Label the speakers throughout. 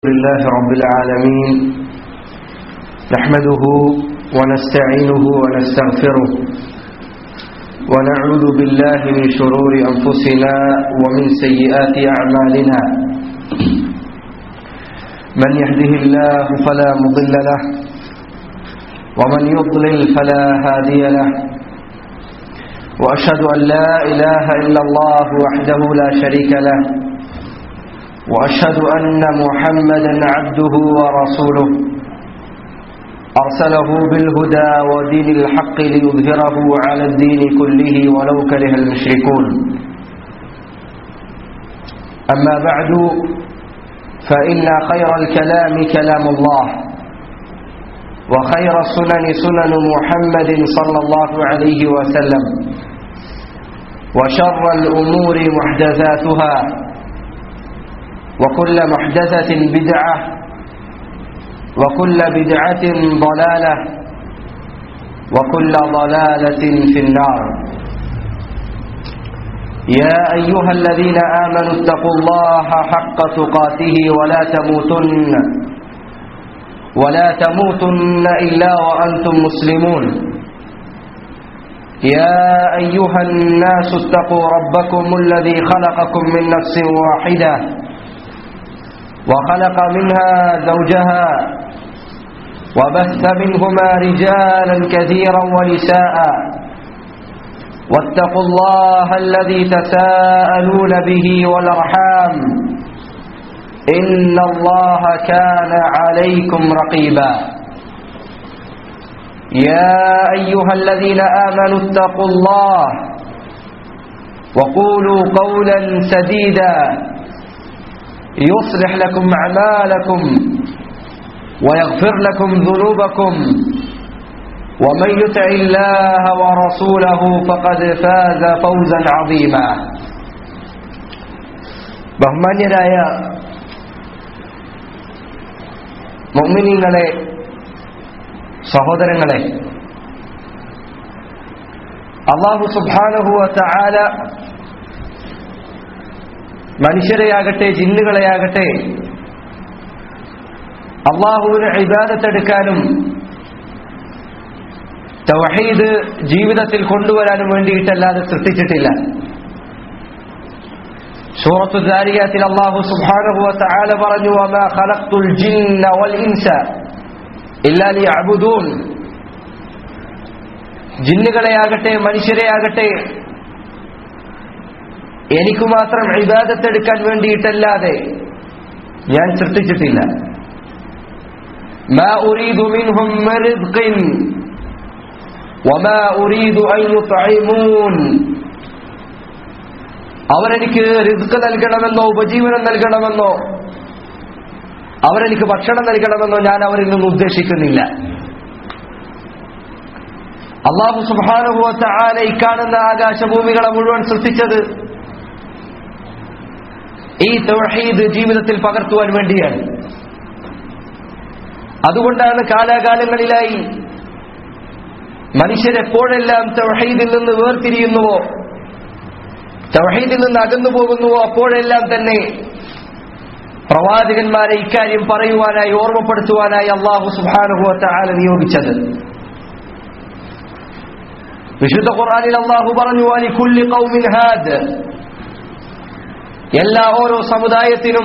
Speaker 1: لله رب العالمين نحمده ونستعينه ونستغفره ونعوذ بالله من شرور أنفسنا ومن سيئات أعمالنا من يهده الله فلا مضل له ومن يضلل فلا هادي له وأشهد أن لا إله إلا الله وحده لا شريك له وأشهد أن محمدًا عبده ورسوله أرسله بالهدى ودين الحق ليظهره على الدين كله ولو كره المشركون أما بعد فإن خير الكلام كلام الله وخير السنن سنن محمد صلى الله عليه وسلم وشر الأمور محدثاتها وكل محدثة بدعة وكل بدعة ضلالة وكل ضلالة في النار يا أيها الذين آمنوا اتقوا الله حق تقاته ولا تموتن إلا وأنتم مسلمون يا أيها الناس اتقوا ربكم الذي خلقكم من نفس واحدة وخلق منها زوجها وبث منهما رجالا كثيرا ونساء واتقوا الله الذي تساءلون به والأرحام إن الله كان عليكم رقيبا يا أيها الذين آمنوا اتقوا الله وقولوا قولا سديدا يصلح لكم أعمالكم ويغفر لكم ذنوبكم ومن يطع الله ورسوله فقد فاز فوزا عظيما ബഹുമാന്യരായ മുഅ്മിനീങ്ങളെ സഹോദരങ്ങളെ അല്ലാഹു സുബ്ഹാനഹു വ തആല മനുഷ്യരെയാകട്ടെ ജിന്നുകളെയാകട്ടെ അല്ലാഹുവിനെ ഇബാദത്തെടുക്കാനും തൗഹീദ് ജീവിതത്തിൽ കൊണ്ടുവരാനും വേണ്ടിയിട്ടല്ലാതെ സൃഷ്ടിച്ചിട്ടില്ല. സൂറത്തു ദാരിയാത്തിൽ അല്ലാഹു സുബ്ഹാനഹു വ തആല പറഞ്ഞു വമാ ഖലഖ്തുൽ ജിന്ന വൽ ഇൻസ ഇല്ലാ ലിയഅ്ബുദൂൻ. ജിന്നുകളെയാകട്ടെ മനുഷ്യരെയാകട്ടെ എനിക്ക് മാത്രം ഇബാദത്തെടുക്കാൻ വേണ്ടിയിട്ടല്ലാതെ ഞാൻ സൃഷ്ടിച്ചിട്ടില്ല. മാ ഉരീദു മിൻഹും മിൻ റിസ്ഖിൻ വമാ ഉരീദു അൻ യുത്ഇമൂൻ. അവരെനിക്ക് റിസ്ക് നൽകണമെന്നോ ഉപജീവനം നൽകണമെന്നോ അവരെനിക്ക് ഭക്ഷണം നൽകണമെന്നോ ഞാൻ അവരിൽ നിന്ന് ഉദ്ദേശിക്കുന്നില്ല. അല്ലാഹു സുബ്ഹാനഹു വ തആല ഈ കാണുന്ന ആകാശഭൂമികളെ മുഴുവൻ സൃഷ്ടിച്ചത് ഈ തൗഹീദ് ജീവിതത്തിൽ പകർത്തുവാൻ വേണ്ടിയാണ്. അതുകൊണ്ടാണ് കാലാകാലങ്ങളിലായി മനുഷ്യരെപ്പോഴെല്ലാം തൗഹീദിൽ നിന്ന് വേർതിരിയുന്നുവോ തൗഹീദിൽ നിന്ന് അകന്നു പോകുന്നുവോ അപ്പോഴെല്ലാം തന്നെ പ്രവാചകന്മാരെ ഇക്കാര്യം പറയുവാനായി ഓർമ്മപ്പെടുത്തുവാനായി അല്ലാഹു സുബ്ഹാനഹു വ തആല നിയോഗിച്ചത്. വിശുദ്ധ ഖുർആനിൽ അല്ലാഹു പറഞ്ഞു വലികുല്ലി ഖൗമിൻ ഹാദ്. ഓരോ സമുദായത്തിനും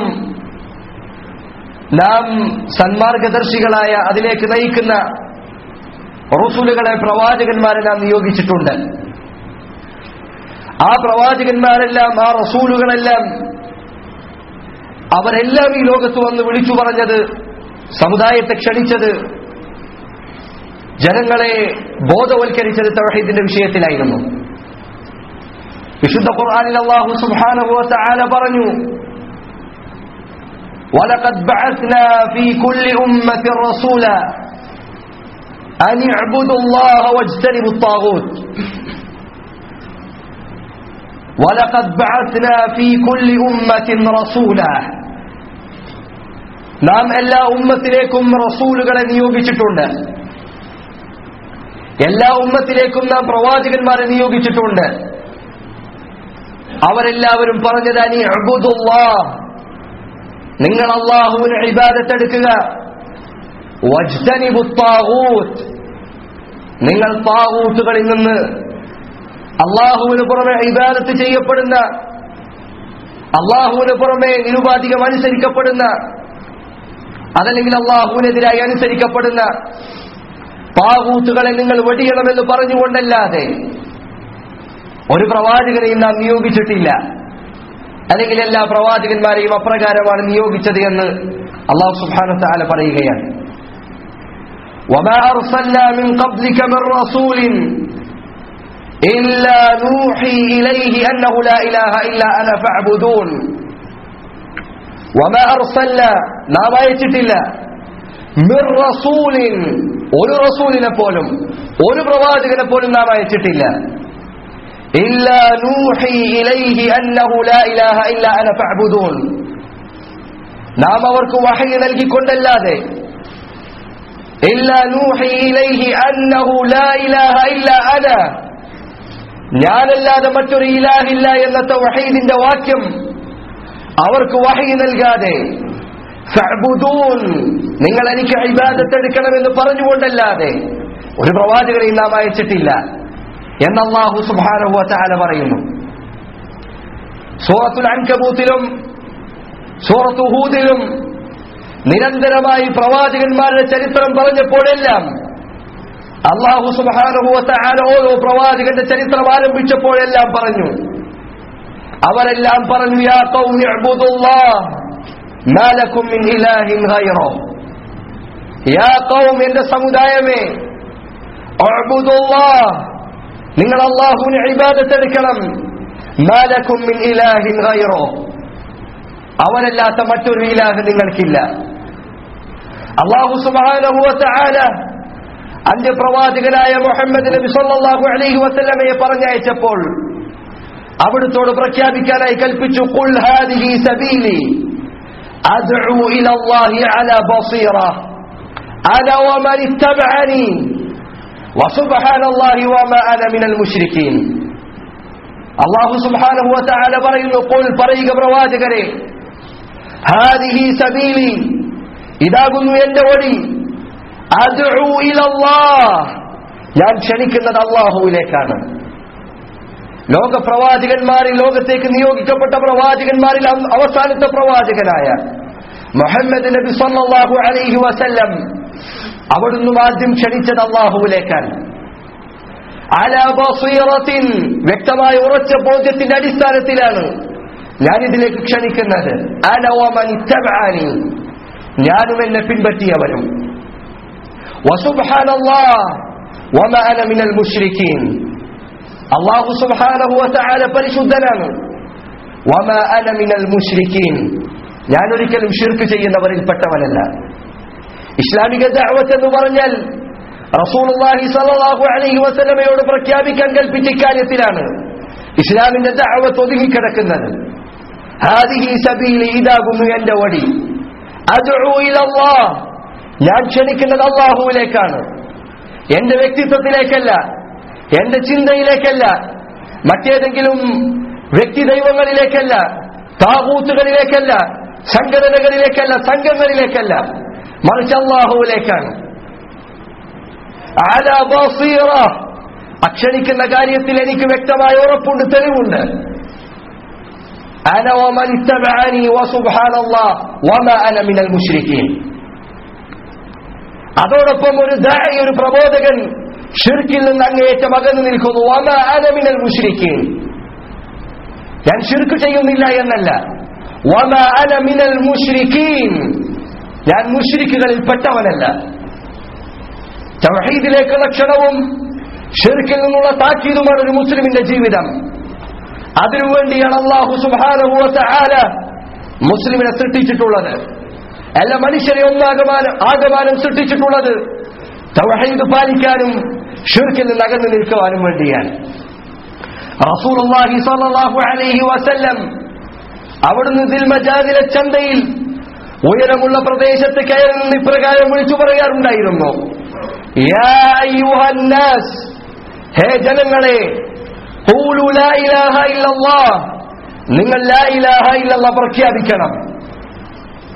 Speaker 1: നാം സന്മാർഗദർശികളായ അതിലേക്ക് നയിക്കുന്ന റസൂലുകളെ പ്രവാചകന്മാരെ നാം നിയോഗിച്ചിട്ടുണ്ട്. ആ പ്രവാചകന്മാരെല്ലാം ആ റസൂലുകളെല്ലാം അവരെല്ലാം ഈ ലോകത്ത് വന്ന് വിളിച്ചു പറഞ്ഞത്, സമുദായത്തെ ക്ഷണിച്ചത്, ജനങ്ങളെ ബോധവൽക്കരിച്ചത് തൗഹീദിന്റെ വിഷയത്തിലായിരുന്നു. വിശുദ്ധ ഖുർആനിൽ അല്ലാഹു സുബ്ഹാനഹു വ തആല പറഞ്ഞു വലഖദ് ബഅത്നാ ഫീ കുല്ലി ഉമ്മത്തിൻ റസൂല അൻ ഇഅ്ബുദുല്ലാഹ വജ്തനിബുത് ത്വാഗൂത്ത്. വലഖദ് ബഅത്നാ ഫീ കുല്ലി ഉമ്മത്തിൻ റസൂല. നാം എല്ലാ ഉമ്മത്തിലേക്കും റസൂലുകളെ നിയോഗിച്ചിട്ടുണ്ട്. എല്ലാ ഉമ്മത്തിലേക്കും നാം പ്രവാചകന്മാരെ നിയോഗിച്ചിട്ടുണ്ട്. അവരെല്ലാവരും പറഞ്ഞത് അനി അബ്ദുല്ലാഹ്, നിങ്ങൾ അല്ലാഹുവിന് ഇബാദത്ത് എടുക്കുക. വജ്തനിബു ത്വാഗൂത്ത്, നിങ്ങൾ ത്വാഗൂത്തുകളിൽ നിന്ന്, അല്ലാഹുവിന് പുറമെ ഇബാദത്ത് ചെയ്യപ്പെടുന്ന, അല്ലാഹുവിന് പുറമെ നിരുപാധികം അനുസരിക്കപ്പെടുന്ന, അതല്ലെങ്കിൽ അല്ലാഹുവിനെതിരായി അനുസരിക്കപ്പെടുന്ന ത്വാഗൂത്തുകളെ നിങ്ങൾ വെടിയണമെന്ന് പറഞ്ഞുകൊണ്ടല്ലാതെ ഒരു പ്രവാചകനെയും നാം നിയോഗിച്ചിട്ടില്ല. അല്ലെങ്കിൽ എല്ലാ പ്രവാചകന്മാരെയും അപ്രകാരമാണ് നിയോഗിച്ചത് എന്ന് അല്ലാഹു സുബ്ഹാനഹു വ തആല പറയുകയാണ്. വമാ അർസൽനാ മിൻ ഖബ്ലിക മിർ റസൂലിൻ ഇല്ലാ നൂഹി ഇലൈഹി അന്നഹു ലാ ഇലാഹ ഇല്ലാ അന ഫഅ്ബുദൂൻ. വമാ അർസൽനാ, നാം അയച്ചിട്ടില്ല, മിർ റസൂലിൻ, ഒരു റസൂലിനെ പോലും, ഒരു പ്രവാചകനെ പോലും നാം അയച്ചിട്ടില്ല, ഇല്ലാ നൂഹി ഇലൈഹി അന്നഹു ലാ ഇലാഹ ഇല്ലാ അന ഫഅ്ബുദൂൻ, നാം അവർക്ക് വഹയ് നൽകിക്കൊണ്ടല്ലാതെ, ഇല്ലാ നൂഹി ഇലൈഹി അന്നഹു ലാ ഇലാഹ ഇല്ലാ അന, ഞാനല്ലാതെ മറ്റൊരു ഇലാഹില്ല എന്ന തൗഹീദിന്റെ വാക്യം അവർക്ക് വഹയ് നൽകാതെ, ഫഅ്ബുദൂൻ, നിങ്ങൾ എനിക്ക് ഇബാദത്ത് എടുക്കണമെന്ന് പറഞ്ഞുകൊണ്ടല്ലാതെ ഒരു പ്രവാചകനെയും നാം അയച്ചിട്ടില്ല എന്ന് അല്ലാഹു സുബ്ഹാനഹു വ തആല പറയുന്നു. സൂറത്തുൽ അൻകബൂത്തിലും സൂറത്തു ഹൂദിലും നിരന്തരമായി പ്രവാചകന്മാരുടെ ചരിത്രം പറഞ്ഞപ്പോഴെല്ലാം അല്ലാഹു സുബ്ഹാനഹു വ തആല ഓരോ പ്രവാചകന്റെ ചരിത്രം ആരംഭിച്ചപ്പോഴെല്ലാം പറഞ്ഞു, അവരെല്ലാം പറഞ്ഞു, യാ ഖൗമി ഇഅ്ബുദുല്ലാഹ് മാ ലക്കും മിൻ ഇലാഹിൻ ഗൈറഹു, യാ ഖൗം, എന്റെ സമുദായമേ, ഇഅ്ബുദുല്ലാഹ്, നിങ്ങൾ അല്ലാഹുവിനെ ഇബാദത്ത് എടുക്കണം, മാ ലക്കും മിൻ ഇലാഹിൻ ഗൈറഹു, അവനല്ലാത്ത മറ്റൊരു ഇലാഹ് നിങ്ങൾക്കില്ല. അല്ലാഹു സുബ്ഹാനഹു വ തആല അന്ത്യപ്രവാചകനായ മുഹമ്മദ് നബി സല്ലല്ലാഹു അലൈഹി വസല്ലമയെ പറഞ്ഞയച്ചപ്പോൾ അവിടുത്തോട് പ്രഖ്യാപിക്കാനായി കൽപ്പിച്ചു, ഖുൽ ഹാദിഹി സബീലി അദ്ഉ ഇലല്ലാഹി അലാ ബസീറ അന വമൻ ഇത്തബഅനി വസുബ്ഹാനല്ലാഹി വമാ അന മിനൽ മുശ്രിക്കീൻ. അല്ലാഹു സുബ്ഹാനഹു വ തആല പറയുന്നു, ഖുൽ, പറയുക പ്രവാചകരെ, ഹാദിഹി സബീലി, ഇതാകുന്നു എന്റെ വഴി, അദ്ഉ ഇലല്ലാഹ്, ഞാൻ ക്ഷണിക്കുന്നത് അല്ലാഹുവിലേക്കാണ്. ലോകപ്രവാചകന്മാരിൽ, ലോകത്തേക്ക് നിയോഗിക്കപ്പെട്ട പ്രവാചകന്മാരിൽ അവസാനത്തെ പ്രവാചകനായ മുഹമ്മദ് നബി സല്ലല്ലാഹു അലൈഹി വസല്ലം അവിടുന്ന് ആദ്യം ക്ഷണിച്ചത് അല്ലാഹുവിലേക്കാണ്. അലാ ബസീറത്തിൻ, വ്യക്തമായ ഉറച്ച ബോധ്യത്തിന്റെ അടിസ്ഥാനത്തിലാണ് ഞാൻ ഇതിലേക്ക് ക്ഷണിക്കുന്നത്. അന വമൻ ഇത്തബഅനി, ഞാനും എന്നെ പിൻപറ്റിയവരും. വസുബ്ഹാനല്ലാഹ് വമാ അന മിനൽ മുശ്രിക്കീൻ, അല്ലാഹു സുബ്ഹാനഹു വ തആല പരിശുദ്ധനാണ്. വമാ അന മിനൽ മുശ്രിക്കീൻ, ഞാൻ ഒരിക്കലും ശിർക്ക് ചെയ്യുന്നവരിൽ പെട്ടവനല്ല. ഇസ്ലാമിക ദഅവത്ത് എന്ന് പറഞ്ഞാൽ റസൂലുള്ളാഹി സ്വല്ലല്ലാഹു അലൈഹി വസല്ലമയോട് പ്രഖ്യാപിക്കാൻ കൽപ്പിച്ച കാര്യത്തിലാണ് ഇസ്ലാമിന്റെ ദഅവത്ത് ഒതുങ്ങിക്കിടക്കുന്നത്. ഹാദിഹി സബീലി, ഇതാകുന്നു എന്റെ വഴി, അദ്ഉ ഇലല്ലാഹ്, ഞാൻ ക്ഷണിക്കുന്നത് അല്ലാഹുവിലേക്കാണ്, എന്റെ വ്യക്തിത്വത്തിലേക്കല്ല, എന്റെ ചിന്തയിലേക്കല്ല, മറ്റേതെങ്കിലും വ്യക്തി ദൈവങ്ങളിലേക്കല്ല, താഗൂത്തുകളിലേക്കല്ല, സംഘടനകളിലേക്കല്ല, സംഘങ്ങളിലേക്കല്ല, മറിച്ച് അല്ലാഹുവിലേക്കാണ്. അലാ ബസീറ, അക്ഷണിക്കുന്ന കാര്യത്തിൽ എനിക്ക് വ്യക്തമായ ഉറപ്പുണ്ട്, തെളിവുണ്ട്. അന വമൻ ഇത്തബഅനി വസുബ്ഹാനല്ലാഹ് വമാ അന മിനൽ മുശ്രിക്കീൻ. അതോടൊപ്പം ഒരു ദാഇ, ഒരു പ്രബോധകൻ ശിർക്കിൽ നിന്ന് അങ്ങേയറ്റം അകന്നു നിൽക്കുന്നു. വമാ അന മിനൽ മുശ്രിക്കീൻ, ഞാൻ ശിർക്ക് ചെയ്യുന്നില്ല എന്നല്ല. വമാ അന മിനൽ മുശ്രിക്കീൻ, ഞാൻ മുശ്രിക്കുകളിൽ പെട്ടവനല്ല. തൗഹീദിലേക്കുള്ള ക്ഷണവും ശിർക്കിൽ നിന്നുള്ള താക്കീതുമാണ് ഒരു മുസ്ലിമിന്റെ ജീവിതം. അതിനുവേണ്ടിയാണ് അല്ലാഹു സുബ്ഹാനഹു വ തആല മുസ്ലിമിനെ സൃഷ്ടിച്ചിട്ടുള്ളത്. എല്ലാ മനുഷ്യരെ ആകമാനം സൃഷ്ടിച്ചിട്ടുള്ളത് തൗഹീദ് പാലിക്കാനും ശിർക്കിൽ നിന്ന് അകന്നു നിൽക്കുവാനും വേണ്ടിയാണ്. റസൂലുള്ളാഹി സ്വല്ലല്ലാഹു അലൈഹി വസല്ലം അവിടുന്ന് ദിൽമജാദിലെ ചന്തയിൽ ഉയരമുള്ള പ്രദേശത്ത് കയറി നിന്ന് ഇപ്രകാരം വിളിച്ചു പറയാറുണ്ടായിരുന്നു, യാ അയ്യുഹന്നാസ്, ഹേ ജനങ്ങളെ, ഖൂലു ലാ ഇലാഹ ഇല്ലല്ലാഹ്, നിങ്ങൾ ലാ ഇലാഹ ഇല്ലല്ലാഹ് പ്രഖ്യാപിക്കണം.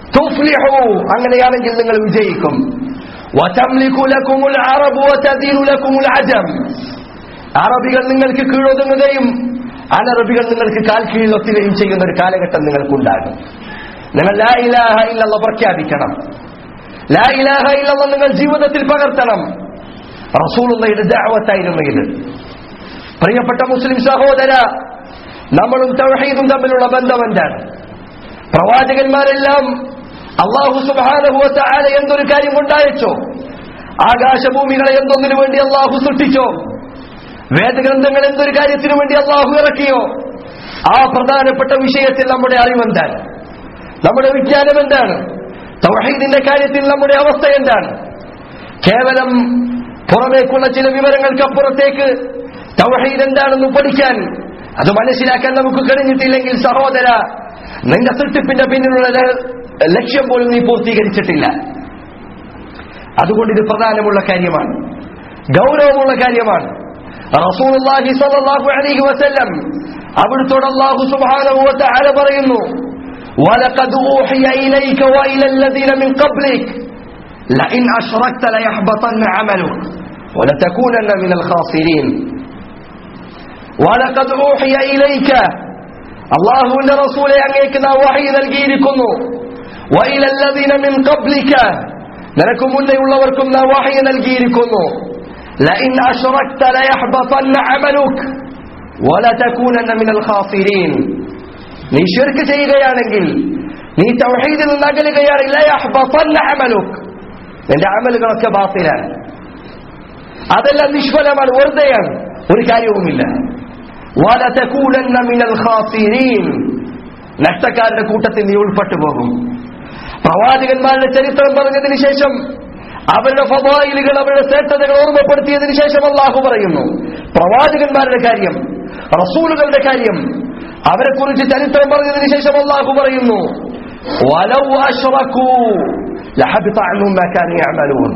Speaker 1: തുഫ്ലിഹു, അങ്ങനെയാണെങ്കിൽ നിങ്ങൾ വിജയിക്കും. വതംലികു ലകുമുൽ അറബു വതദീനു ലകുമുൽ അജം, അറബികൾ നിങ്ങൾക്ക് കീഴൊതുങ്ങുകയും അനറബികൾ നിങ്ങൾക്ക് കാൽ കീഴൊത്തുകയും ചെയ്യുന്ന ഒരു കാലഘട്ടം നിങ്ങൾക്കുണ്ടാകും. നിങ്ങൾ ലാ ഇലാഹ ഇല്ലല്ലാഹ് പ്രഖ്യാപിക്കണം. ലാ ഇലാഹ ഇല്ലല്ലാഹ് നിങ്ങൾ ജീവിതത്തിൽ പകർത്തണം. റസൂലുള്ളാഹിയുടെ ദഅവത്തായിരുന്നു ഇത്. പ്രിയപ്പെട്ട മുസ്ലിം സഹോദര, നമ്മളും തൗഹീദും തമ്മിലുള്ള ബന്ധം എന്താണ്? പ്രവാചകന്മാരെല്ലാം അല്ലാഹു സുബ്ഹാനഹു വ തആല എന്തൊരു കാര്യം കൊണ്ടയച്ചോ, ആകാശഭൂമികളെ എന്തൊന്നിനു വേണ്ടി അല്ലാഹു സൃഷ്ടിച്ചോ, വേദഗ്രന്ഥങ്ങൾ എന്തൊരു കാര്യത്തിനു വേണ്ടി അല്ലാഹു ഇറക്കിയോ, ആ പ്രധാനപ്പെട്ട വിഷയത്തിൽ നമ്മുടെ അറിവെന്താണ്? നമ്മുടെ വിജ്ഞാനം എന്താണ്? തൗഹീദിന്റെ കാര്യത്തിൽ നമ്മുടെ അവസ്ഥ എന്താണ്? കേവലം പുറമേക്കുള്ള ചില വിവരങ്ങൾക്കപ്പുറത്തേക്ക് തൗഹീദ് എന്താണെന്ന് പഠിക്കാൻ, അത് മനസ്സിലാക്കാൻ നമുക്ക് കഴിഞ്ഞിട്ടില്ലെങ്കിൽ സഹോദര, നിന്റെ സൃഷ്ടിപ്പിന്റെ പിന്നിലുള്ള ലക്ഷ്യം പോലും നീ പൂർത്തീകരിച്ചിട്ടില്ല. അതുകൊണ്ട് ഇത് പ്രധാനമുള്ള കാര്യമാണ്, ഗൗരവമുള്ള കാര്യമാണ്. റസൂലുള്ളാഹി സ്വല്ലല്ലാഹു അലൈഹി വസല്ലം അവിടുത്തോട് അല്ലാഹു സുബ്ഹാനഹു വ തആല പറയുന്നു, വലഖദ് ഊഹിയ ഇലൈക വഇല الذين من قبلك لئن أشركت ليحبطن عملك ولتكونن من الخاسرين. വലഖദ് ഊഹിയ ഇലൈക, അല്ലാഹുവിന്റെ റസൂലേ അങ്ങേക്ക് നാം വഹി നൽകിയിരിക്കുന്നു. വഇല الذين من قبلك, നിനക്ക് മുന്നേയുള്ളവർക്കും നാം വഹി നൽകിയിരിക്കുന്നു. لئن أشركت ليحبطن عملك ولتكونن من الخاسرين. നീ ശിർക്ക് ചെയ്യുകയാണെങ്കിൽ, നീ തൗഹീദിൽ നിന്ന് അകലുകയാണെങ്കിൽ ലയഹ്ബതന്ന അമലുക്, നിന്റെ അമലുകളൊക്കെ ബാത്തിലാണ്, അതെല്ലാം നിഷ്ഫലമാണ്, വെറുതെയാണ്, ഒരു കാര്യവുമില്ല. വലതകൂനന്ന മിനൽ ഖാസിരീൻ, നഷ്ടക്കാരുടെ കൂട്ടത്തിൽ നീ ഉൾപ്പെട്ടു പോകും. പ്രവാചകന്മാരുടെ ചരിത്രം പറഞ്ഞതിന് ശേഷം, അവരുടെ ഫദായിലുകൾ, അവരുടെ ശ്രേഷ്ഠതകൾ ഓർമ്മപ്പെടുത്തിയതിനു ശേഷം അല്ലാഹു പറയുന്നു പ്രവാചകന്മാരുടെ കാര്യം, റസൂലുകളുടെ കാര്യം, അവരെ കുറിച്ച് ചരിത്രം പറഞ്ഞതിന് ശേഷം അല്ലാഹു പറയുന്നു, വലൗ അശ്റകൂ ലഹബിത അൻഹും മാ കാനൂ യഅമലൂൻ.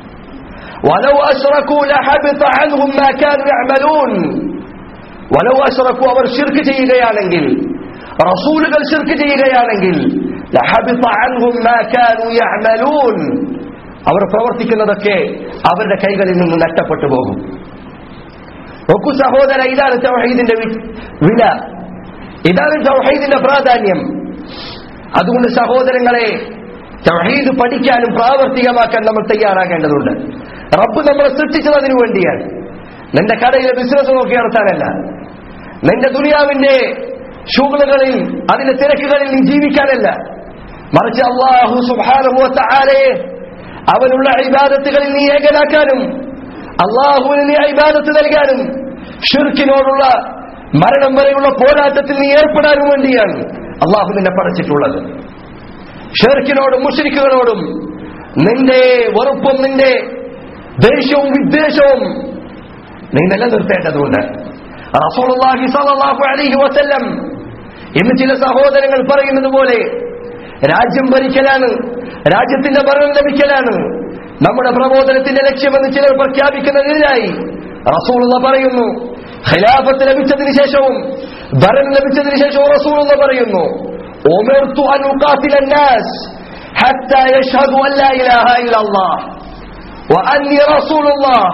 Speaker 1: വലൗ അശ്റകൂ ലഹബിത അൻഹും മാ കാനൂ യഅമലൂൻ. വലൗ അശ്റകൂ, അവർ ശിർക്ക് ചെയ്യുകയാണെങ്കിൽ, റസൂലുകൾ ശിർക്ക് ചെയ്യുകയാണെങ്കിൽ, ലഹബിത അൻഹും മാ കാനൂ യഅമലൂൻ, അവർ പ്രവർത്തിക്കുന്നതൊക്കെ അവരുടെ കൈകളിൽ നിന്ന് നഷ്ടപ്പെട്ടു പോകും. നോക്കൂ സഹോദര, ഇതാണ് തൗഹീദിന്റെ വില, ഇതാണ് തൗഹീദിന്റെ പ്രാധാന്യം. അതുകൊണ്ട് സഹോദരങ്ങളെ, തൗഹീദ് പഠിക്കാനും പ്രാവർത്തികമാക്കാൻ നമ്മൾ തയ്യാറാകേണ്ടതുണ്ട്. റബ്ബ് നമ്മളെ സൃഷ്ടിച്ചത് അതിനു വേണ്ടിയാണ്. നിന്റെ കടയിലെ ബിസിനസ് നോക്കി നടത്താനല്ല, നിന്റെ ദുനിയാവിന്റെ ശുഗ്ലുകളിൽ, അതിന്റെ തിരക്കുകളിൽ നീ ജീവിക്കാനല്ല, മറിച്ച് അല്ലാഹു സുബ്ഹാനഹു വ തആലയെ അവനുള്ള ഇബാദത്തുകളിൽ നീ ഏകനാക്കാനും, അല്ലാഹുവിന് നീ ഇബാദത്ത് നൽകാനും, ശിർക്കിനോടുള്ള മരണം വരെയുള്ള പോരാട്ടത്തിൽ നീ ഏർപ്പെടാനും വേണ്ടിയാണ് അല്ലാഹു നിന്നെ പഠിച്ചിട്ടുള്ളത്. ഷിർക്കിനോടും മുശ്രിക്കുകളോടും നിന്റെ വെറുപ്പും നിന്റെ ദേഷ്യവും വിദ്വേഷവും നീ നിലനിർത്തേണ്ടതുണ്ട്. റസൂലുള്ളാഹി സ്വല്ലല്ലാഹു അലൈഹി വസല്ലം ഇന്ന് ചില സഹോദരങ്ങൾ പറയുന്നത് പോലെ രാജ്യം ഭരിക്കലാണ്, രാജ്യത്തിന്റെ ഭരണം ലഭിക്കലാണ് നമ്മുടെ പ്രബോധനത്തിന്റെ ലക്ഷ്യമെന്ന് ചിലർ പ്രഖ്യാപിക്കുന്നതിനായി റസൂലുള്ള പറയുന്നു, ഖിലാഫത്ത് ലഭിച്ചതിന് ശേഷവും ഭരണം ലഭിച്ചതിന് ശേഷവും റസൂലുള്ള പറയുന്നു, ഉമിർതു അൻ ഉഖാതില الناس حتى يشهدوا ان لا اله الا الله واني رسول الله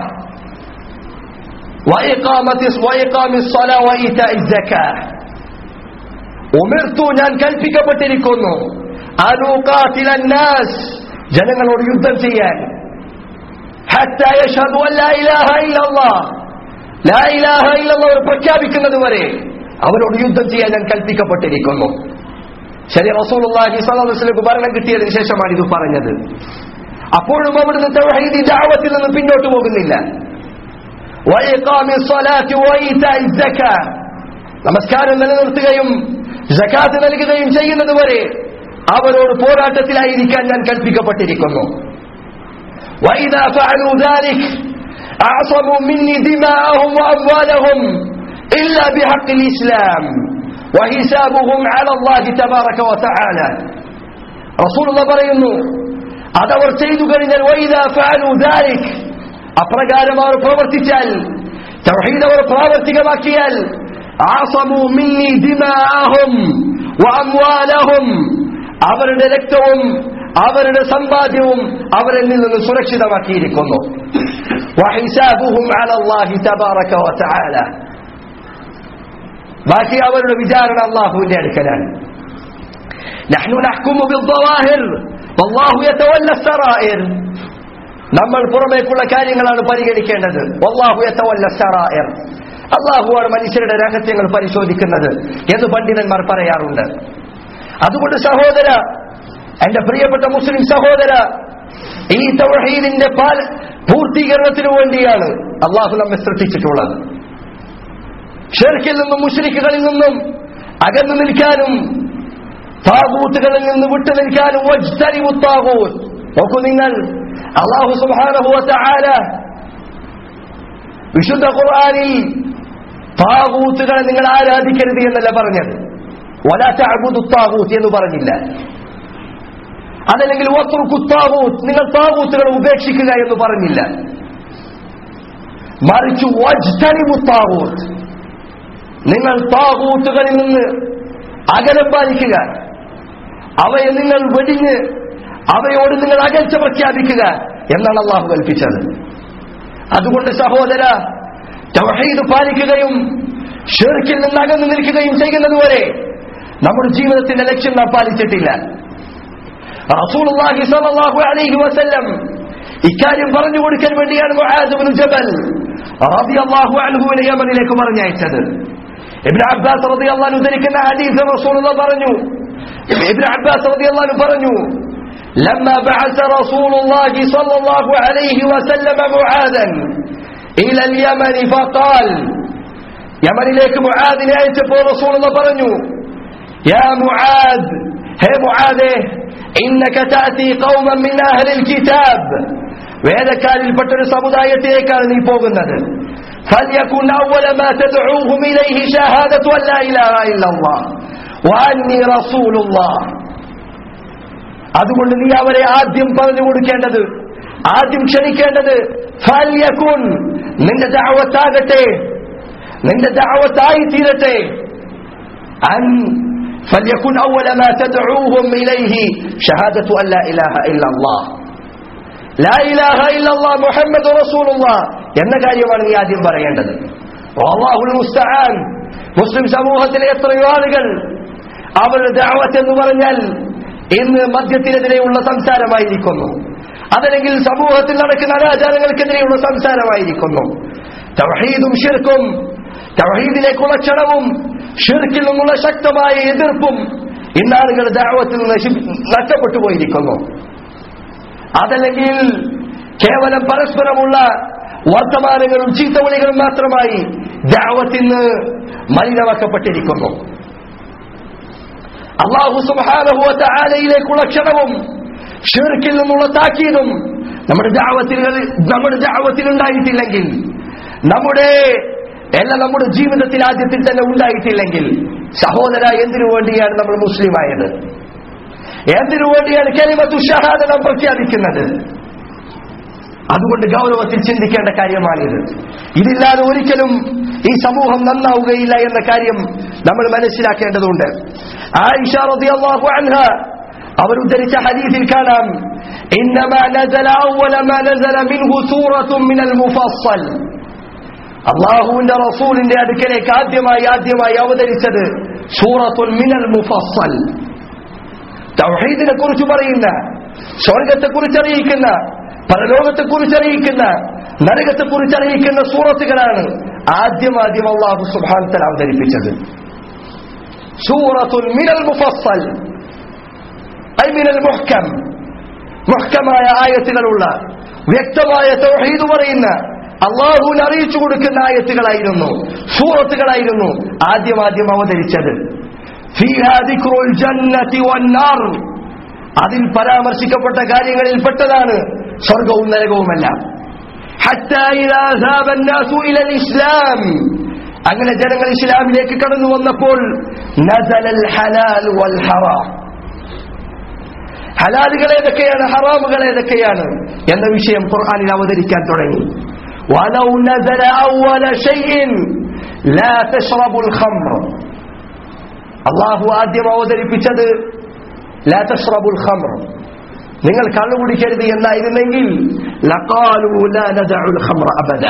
Speaker 1: واقام الصلاه وايتاء الزكاه. ഉമിർതു, ഞാൻ കൽപ്പിക്കപ്പെട്ടിരിക്കുന്നു, അൻ ഉഖാതില الناس, ജനങ്ങളോട് യുദ്ധം ചെയ്യാൻ, حتى يشهدوا ان لا اله الا الله, ലാ ഇലാഹ ഇല്ലല്ലാഹ് പ്രഖ്യാപിക്കുന്നത് വരെ അവരോട് യുദ്ധം ചെയ്യാൻ ഞാൻ കൽപ്പിക്കപ്പെട്ടിരിക്കുന്നു. ശരി, റസൂലുള്ളാഹി സ്വല്ലല്ലാഹു അലൈഹി വസല്ലം ഭരണം കിട്ടിയതിനു ശേഷമാണ് ഇത് പറഞ്ഞത്. അപ്പോഴും അവിടുന്ന് തൗഹീദി ദഅവത്തിൽ നിന്ന് പിന്നോട്ട് പോകുന്നില്ല. വഇഖാമിസ് സ്വലാത്തി വഇതാഇസ് സക്കാ, നമസ്കാരം നിലനിർത്തുകയും സകാത്ത് നൽകുകയും ചെയ്യുന്നത് വരെ അവരോട് പോരാട്ടത്തിലായിരിക്കാൻ ഞാൻ കൽപ്പിക്കപ്പെട്ടിരിക്കുന്നു. വഇദാ ഫഅലൂ ദാലിക أعصموا مني دماءهم وأموالهم إلا بحق الإسلام وحسابهم على الله تبارك وتعالى. رسول الله പറയുന്നു, അതവർ ചെയ്തു കഴിഞ്ഞാൽ وإذا فعلوا ذلك, അപ്രകാരം അവർ പ്രവർത്തിച്ചാൽ, തൗഹീദ് അവർ പ്രാവർത്തികമാക്കിയാൽ, أعصموا مني دماءهم وأموالهم, അവരുടെ രക്തവും അവരുടെ സമ്പാദ്യവും അവരിൽ നിന്ന് സുരക്ഷിതമാക്കിയിരിക്കുന്നു. വഹിസാബുഹും അലല്ലാഹി തബാറക വതആല, ബാക്കി അവരുടെ വിചാരണ അല്ലാഹുവിന്റെ അടുക്കലാണ്. നഹ്നു നഹ്കുമു ബിദ്ദവാഹിർ വല്ലാഹു യതവല്ല സറായിർ, നമ്മൾ പുറമേക്കുള്ള കാര്യങ്ങളാണ് പരിഗണിക്കേണ്ടത്. വല്ലാഹു യതവല്ല സറായിർ, അല്ലാഹുവാണ് മനുഷ്യരുടെ രഹസ്യങ്ങൾ പരിശോധിക്കുന്നത് എന്ന് പണ്ഡിതന്മാർ പറയാറുണ്ട്. അതുകൊണ്ട് സഹോദര, എന്റെ പ്രിയപ്പെട്ട മുസ്ലിം സഹോദര, ഈ തൗഹീദിന്റെ പൂർത്തീകരണത്തിനു വേണ്ടിയാണ് അല്ലാഹു നമ്മെ സൃഷ്ടിച്ചിട്ടുള്ളത്. ശിർക്കിൽ നിന്നും മുശ്രിക്കുകളിൽ നിന്നും അകന്നു നിൽക്കാനും താഗൂത്തുകളിൽ നിന്ന് വിട്ടു നിൽക്കാനും വജ്തനിബു താഗൂത്ത്. നോക്കൂ നിങ്ങൾ, അല്ലാഹു സുബ്ഹാനഹു വ തആല വിശുദ്ധ ഖുർആനിൽ താഗൂത്തുകളെ നിങ്ങൾ ആരാധിക്കരുത് എന്നല്ല പറഞ്ഞത്. വലാ തഅബുദു താഗൂത്ത് എന്ന് പറഞ്ഞില്ല. അതല്ലെങ്കിൽ വത്റുകു താഗൂത്ത്, നിങ്ങൾ താഗൂത്തുകളെ ഉപേക്ഷിക്കുക എന്ന് പറഞ്ഞില്ല. മറിച്ച് വജ്തനിബു താഗൂത്ത്, നിങ്ങൾ താഗൂത്തുകളിൽ നിന്ന് അകലം പാലിക്കുക, അവയെ നിങ്ങൾ വെടിഞ്ഞ് അവയോട് നിങ്ങൾ അകൽച്ച പ്രഖ്യാപിക്കുക എന്നാണ് അല്ലാഹു കൽപ്പിച്ചത്. അതുകൊണ്ട് സഹോദര, തൗഹീദ് പാലിക്കുകയും ശിർക്കിൽ നിന്ന് അകന്നു നിൽക്കുകയും ചെയ്യുന്നതുവരെ നമ്മുടെ ജീവിതത്തിന്റെ ലക്ഷ്യം നാം പാലിച്ചിട്ടില്ല. റസൂലുള്ളാഹി സ്വല്ലല്ലാഹു അലൈഹി വസല്ലം ഇക്കാര്യം പറഞ്ഞു കൊടുക്കാൻ വേണ്ടിയാണ് മുആദ് ഇബ്നു ജബൽ റളിയല്ലാഹു അൻഹുവിനെ യമനിലേക്ക് പറഞ്ഞയച്ചത്. ഇബ്നു അബ്ബാസ് റളിയല്ലാഹു അൻഹു ധരിക്കുന്ന ഹദീസ് റസൂലുള്ളാഹി പറഞ്ഞു, ഇബ്നു അബ്ബാസ് റളിയല്ലാഹു അൻഹു പറഞ്ഞു, لما بعث رسول الله صلى الله عليه وسلم معاذا إلى اليمن فقال, യമനിലേക്ക് മുആദിനെ അയച്ചപ്പോൾ റസൂലുള്ളാഹി പറഞ്ഞു, يا معاذ, ഹേ മുആദേ, إنك تأتي قوما من أهل الكتاب, വേദക്കാരിൽപ്പെട്ട ഒരു സമുദായത്തിലേക്കാണ് നീ പോകുന്നത്. فليكن أول ما تدعوهم إليه شهادة أن لا إله إلا الله وأني رسول الله. അതുകൊണ്ട് നീ അവരെ ആദ്യം പറഞ്ഞു കൊടുക്കേണ്ടത്, ആദ്യം ക്ഷണിക്കേണ്ടത്, ഫൽയകുൻ, നിന്റെ ദഅവത്താകട്ടെ, നിന്റെ ദഅവത്തായി തീരട്ടെ, അൻ ഫൽയകുൻ അവല മാ തദ്ഉഹും ഇലൈഹി ഷഹാദത്തു അൻ ലാ ഇലാഹ ഇല്ലല്ലാഹ്, ലാ ഇലാഹ ഇല്ലല്ലാഹ് മുഹമ്മദുർ റസൂലുള്ളാഹ് എന്ന കാര്യമാണ് നീ ആദ്യം പറയേണ്ടത്. വല്ലാഹുൽ മുസ്തആൻ. മുസ്ലിം സമൂഹത്തിലെ എത്രയോ ആളുകൾ അവരുടെ ദഅവത്ത് എന്ന് പറഞ്ഞാൽ ഇന്ന് മദ്യത്തിനെതിരെയുള്ള സംസാരമായിരിക്കുന്നു, അതല്ലെങ്കിൽ സമൂഹത്തിൽ നടക്കുന്ന അനാചാരങ്ങൾക്കെതിരെയുള്ള സംസാരമായിരിക്കുന്നു. തൗഹീദും ശിർക്കും, തൗഹീദിലേക്കുള്ള ക്ഷണവും ശിർക്കിൽ നിന്നുള്ള ശക്തമായ എതിർപ്പും ഇന്ന് ആളുകളുടെ ദഅവത്തിൽ നിന്ന് നഷ്ടപ്പെട്ടു പോയിരിക്കുന്നു. അതല്ലെങ്കിൽ കേവലം പരസ്പരമുള്ള വർത്തമാനങ്ങളും ചീത്തവിളികളും മാത്രമായി ദഅവത്തിന് മലിനമാക്കപ്പെട്ടിരിക്കുന്നു. അല്ലാഹു സുബ്ഹാനഹു വ തആലയിലേക്കുള്ള ക്ഷണവും ശിർക്കിൽ നിന്നുള്ള താക്കീതും നമ്മുടെ ദഅവത്തിൽ ഉണ്ടായിട്ടില്ലെങ്കിൽ, നമ്മുടെ ജീവിതത്തിൽ ആദ്യത്തിൽ തന്നെ ഉണ്ടായിട്ടില്ലെങ്കിൽ, സഹോദര, എന്തിനു വേണ്ടിയാണ് നമ്മൾ മുസ്ലിം ആയത്? എന്തിനു വേണ്ടിയാണ് കലിമത്തു ഷഹാദ നാം പ്രഖ്യാപിക്കുന്നത്? അതുകൊണ്ട് ഗൗരവത്തിൽ ചിന്തിക്കേണ്ട കാര്യമാണിത്. ഇതില്ലാതെ ഒരിക്കലും ഈ സമൂഹം നന്നാവുകയില്ല എന്ന കാര്യം നമ്മൾ മനസ്സിലാക്കേണ്ടതുണ്ട്. ആയിഷ റളിയല്ലാഹു അൻഹ അവർ ഉദ്ധരിച്ച ഹദീസിൽ കാണാം, ഇന്നമാ നസല അവ്വല മാ നസല മിൻഹു സൂറത്തുൻ മിനൽ മുഫസ്സൽ, അല്ലാഹുവിന്റെ റസൂലിന്റെ അടുക്കലേക്ക് ആദ്യമായി അവതരിച്ചത് സൂറത്തുൻ മിനൽ മുഫസ്സൽ, തൗഹീദിനെ കുറിച്ച് പറയുന്ന, സ്വർഗത്തെ കുറിച്ച് അറിയിക്കുന്ന, പരലോകത്തെ കുറിച്ച് അറിയിക്കുന്ന, നരകത്തെ കുറിച്ച് അറിയിക്കുന്ന സൂറത്തുകളാണ് ആദ്യം അല്ലാഹു സുബ്ഹാനഹു വ തആല അവതരിപ്പിച്ചത്. സൂറത്തുൻ മിനൽ മുഫസ്സൽ ഐ മിനൽ മുഹ്കം, മുഹ്കമായ ആയത്തുകളുള്ള, വ്യക്തമായ തൗഹീദ് പറയുന്ന, അല്ലാഹുവിനെ അറിയിച്ചു കൊടുക്കുന്ന ആയത്തുകളായിരുന്നു, സൂറത്തുകളായിരുന്നു ആദ്യം അവതരിച്ചത്. ഫീഹാ ദിക്റുൽ ജന്നതി വന്നാർ, അതിൽ പരാമർശിക്കപ്പെട്ട കാര്യങ്ങളിൽ പെട്ടതാണ് സ്വർഗവും നരകവുമെല്ലാം. ഹത്താ ഇദാ സാബ الناس ഇല الاسلام, അങ്ങനെ ജനങ്ങൾ ഇസ്ലാമിലേക്ക് കടന്നു വന്നപ്പോൾ നസലൽ ഹലാൽ വൽ ഹറാം, ഹലാലുകൾ ഏതൊക്കെയാണ്, ഹറാമുകൾ ഏതൊക്കെയാണ് എന്ന വിഷയം ഖുർആനിൽ അവതരിക്കാൻ തുടങ്ങി. വലൗ നസല അവ്വല ശൈഇൻ ലാ തശ്റബുൽ ഖംർ, അല്ലാഹു ആദ്യം അവതരിപ്പിച്ചത് ലാ തശ്റബുൽ ഖംർ, നിങ്ങൾ കള്ളു കുടിക്കരുത് എന്നായിരുന്നെങ്കിൽ ലഖാലു ലാ നദഉൽ ഖംറ അബദ,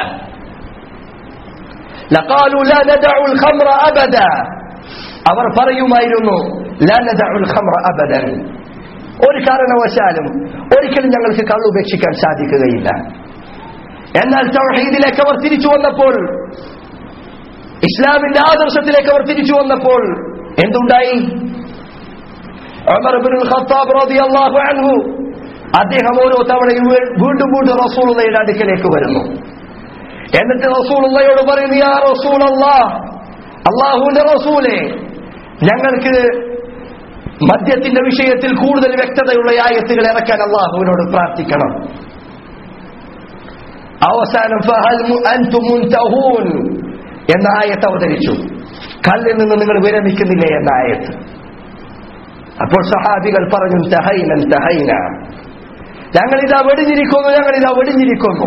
Speaker 1: ലഖാലു ലാ നദഉൽ ഖംറ അബദ, അവർ പറയുമായിരുന്നു ലാ നദഉൽ ഖംറ അബദൻ, ഒരു കാരണവശാലും ഒരിക്കലും ഞങ്ങൾക്ക് കള്ളു ഉപേക്ഷിക്കാൻ സാധിക്കുകയില്ല. എന്നാൽ തൗഹീദിലേക്ക് അവർ തിരിച്ചു വന്നപ്പോൾ, ഇസ്ലാമിന്റെ ആദർശത്തിലേക്ക് അവർ തിരിച്ചു വന്നപ്പോൾ എന്തുണ്ടായി? ഉമർ ഇബ്നുൽ ഖത്താബ് റളിയല്ലാഹു അൻഹു അദ്ദേഹം ഓരോ തവണയും വീണ്ടും വീണ്ടും റസൂലുള്ളാഹിയുടെ അടുക്കലേക്ക് വരുന്നു. എന്നിട്ട് റസൂലുള്ളാഹിയോട് പറയുന്നു, യാ റസൂലല്ലാഹ്, അല്ലാഹുവിന്റെ റസൂലേ, ഞങ്ങൾക്ക് മദ്യത്തിന്റെ വിഷയത്തിൽ കൂടുതൽ വ്യക്തതയുള്ള ആയത്തുകൾ ഇറക്കാൻ അല്ലാഹുവിനോട് പ്രാർത്ഥിക്കണം. അവസാനം ഫഹൽ അൻതും മുൻതഹൂൻ എന്ന ആയത്ത് അവതരിച്ചു. കല്ലിൽ നിന്ന് നിങ്ങൾ വിരമിക്കുന്നില്ലേ എന്ന ആയത്ത്. അപ്പോൾ സഹാബികൾ പറഞ്ഞു, തഹൈന തഹൈന, ഞങ്ങളിതാ വെടിഞ്ഞിരിക്കുന്നു, ഞങ്ങളിതാ വെടിഞ്ഞിരിക്കുന്നു.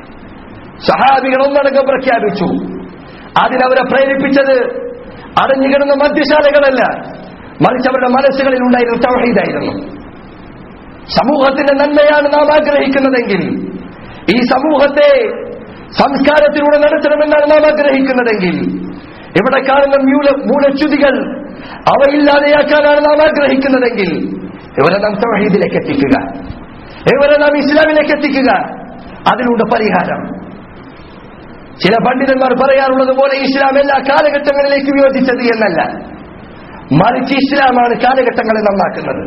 Speaker 1: സഹാബികൾ ഒന്നടങ്കം പ്രഖ്യാപിച്ചു. അതിനവരെ പ്രേരിപ്പിച്ചത് അടഞ്ഞുകിടന്ന മദ്യശാലകളല്ല, മറിച്ച് അവരുടെ മനസ്സുകളിൽ ഉണ്ടായിരുന്ന തൗഹീദായിരുന്നു. സമൂഹത്തിന്റെ നന്മയാണ് നാം ആഗ്രഹിക്കുന്നതെങ്കിൽ, ഈ സമൂഹത്തെ സംസ്കാരത്തിലൂടെ നടത്തണമെന്നാണ് നാം ആഗ്രഹിക്കുന്നതെങ്കിൽ, ഇവിടെ കാണുന്ന മൂലച്യുതികൾ അവയില്ലാതെയാക്കാനാണ് നാം ആഗ്രഹിക്കുന്നതെങ്കിൽ, ഇവരെ നാം തൗഹീദിലേക്ക് എത്തിക്കുക, ഇവരെ നാം ഇസ്ലാമിലേക്ക് എത്തിക്കുക. അതിലൂടെ പരിഹാരം. ചില പണ്ഡിതന്മാർ പറയാറുള്ളത് പോലെ ഇസ്ലാം എല്ലാ കാലഘട്ടങ്ങളിലേക്ക് വിയോജിച്ചത് എന്നല്ല, മറിച്ച് ഇസ്ലാമാണ് കാലഘട്ടങ്ങളെ നന്നാക്കുന്നത്.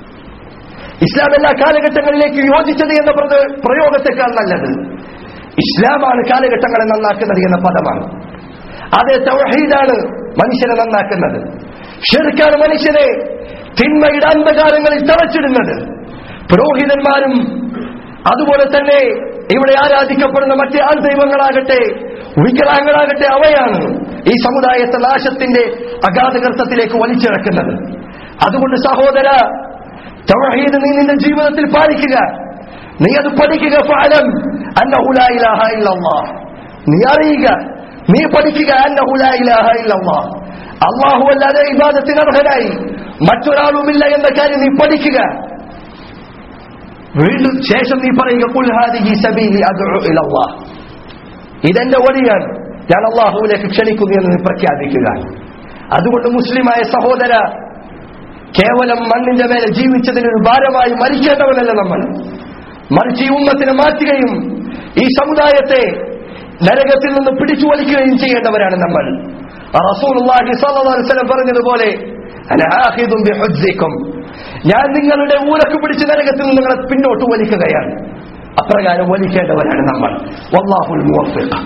Speaker 1: ഇസ്ലാം എല്ലാ കാലഘട്ടങ്ങളിലേക്ക് വിയോജിച്ചത് എന്ന പ്രയോഗത്തെക്കാൾ നല്ലത് ഇസ്ലാമാണ് കാലഘട്ടങ്ങളെ നന്നാക്കുന്നത് എന്ന പദമാണ്. അതേ തൗഹീദാണ് മനുഷ്യനെ നന്നാക്കുന്നത്. ശിർക്കാണ് മനുഷ്യനെ തിന്മയുടെ അന്ധകാരങ്ങളിൽ തളച്ചിടുന്നത്. പുരോഹിതന്മാരും അതുപോലെ തന്നെ ഇവിടെ ആരാധിക്കപ്പെടുന്ന മറ്റ് ആൾദൈവങ്ങളാകട്ടെ വിഗ്രഹങ്ങളാകട്ടെ അവയാണ് ഈ സമുദായത്തെ നാശത്തിന്റെ അഗാധഗർത്തത്തിലേക്ക് വലിച്ചിറക്കുന്നത്. അതുകൊണ്ട് സഹോദര, തൗഹീദ് നീ നിന്റെ ജീവിതത്തിൽ പാലിക്കുക, നീ അത് പഠിക്കുക. ഫഅലം അന്നഹു ലാ ഇലാഹ ഇല്ലല്ലാഹ്, നീ അറിയുക, നീ പഠിക്കുക. അന്നഹു ലാ ഇലാഹ ഇല്ലല്ലാഹ്, അല്ലാഹു അല്ലാതെ ഇബാദത്തിന് അർഹനായി മറ്റൊരാളുമില്ല എന്ന കാര്യം നീ പഠിക്കുക. വീണ്ടും ശേഷം നീ പറയുക, ഖുൽ ഹാദിഹി സബീലി അദ്ഉ ഇലല്ലാഹ്, ഇതെന്റെ വഴിയാണ്, ഞാൻ അല്ലാഹുവിലേക്ക് ക്ഷണിക്കുന്നു എന്ന് നീ പ്രഖ്യാപിക്കുക. അതുകൊണ്ട് മുസ്ലിമായ സഹോദര, കേവലം മണ്ണിന്റെ മേലെ ജീവിച്ചതിനൊരു ഭാരമായി മരിക്കേണ്ടവനല്ല നമ്മൾ, മറിച്ച് ഈ ഉമ്മത്തിനെ മാറ്റുകയും ഈ സമുദായത്തെ നരകത്തിൽ നിന്ന് പിടിച്ചു വലിക്കുകയും ചെയ്യേണ്ടവരാണ് നമ്മൾ. റസൂലുള്ളാഹി സ്വല്ലല്ലാഹു അലൈഹി വസല്ലം പറഞ്ഞതുപോലെ, അന ആഖിദും ബിഹുജ്ജിക്കും, ഞാൻ നിങ്ങളുടെ ഊരക്ക് പിടിച്ച് നരകത്തിൽ നിന്ന് നിങ്ങളെ പിന്നോട്ട് വലിക്കുകയാണ്. അപ്രകാരം വലിക്കേണ്ടവരാണ് നമ്മൾ. വല്ലാഹുൽ മുവഫ്ഫിഖ്.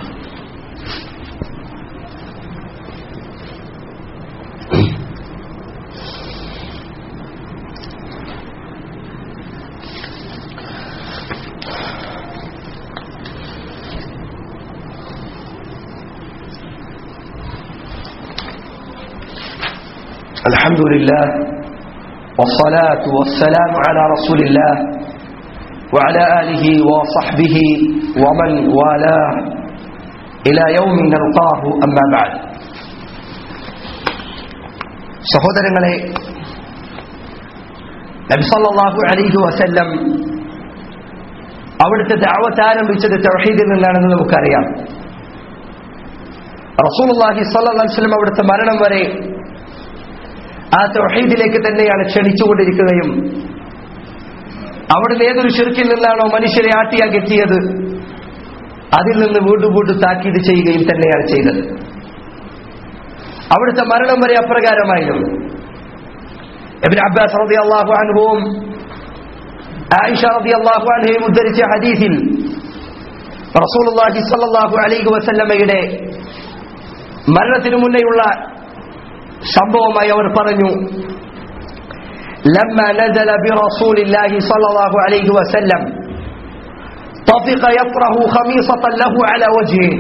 Speaker 1: الحمد لله والصلاة والسلام على رسول الله وعلى آله وصحبه ومن والاه إلى يوم نلقاه أما بعد. സഹോദരങ്ങളെ, നബി സല്ലല്ലാഹു അലൈഹി വസല്ലം അവിടുത്തെ ദഅവത്ത് ആരംഭിച്ചത് തൗഹീദിൽ നിന്നാണെന്ന് നമുക്കറിയാം. റസൂലുള്ളാഹി സ്വല്ലല്ലാഹു അലൈഹി വസല്ലം അവിടുത്തെ മരണം വരെ ആ തൗഹീദിലേക്ക് തന്നെയാണ് ക്ഷണിച്ചുകൊണ്ടിരിക്കുകയും അവിടുന്ന് ഏതൊരു ശിർക്കിൽ നിന്നാണോ മനുഷ്യരെ ആട്ടിയകറ്റിയത് അതിൽ നിന്ന് വീണ്ടും വീണ്ടും താക്കീത് ചെയ്യുകയും തന്നെയാണ് ചെയ്തത്. അവിടുത്തെ മരണം വരെ അപ്രകാരമായിരുന്നു. ഇബ്നു അബ്ബാസ് റളിയല്ലാഹു അൻഹുവും ആയിഷ റളിയല്ലാഹു അൻഹയും ഉദ്ധരിച്ച ഹദീസിൽ റസൂലുള്ളാഹി സ്വല്ലല്ലാഹു അലൈഹി വസല്ലമയുടെ മരണത്തിനു മുന്നേയുള്ള സംഭവമായി അവർ പറഞ്ഞു, لما نزل برسول الله صلى الله عليه وسلم طفق يطرح خميصة له على وجهه.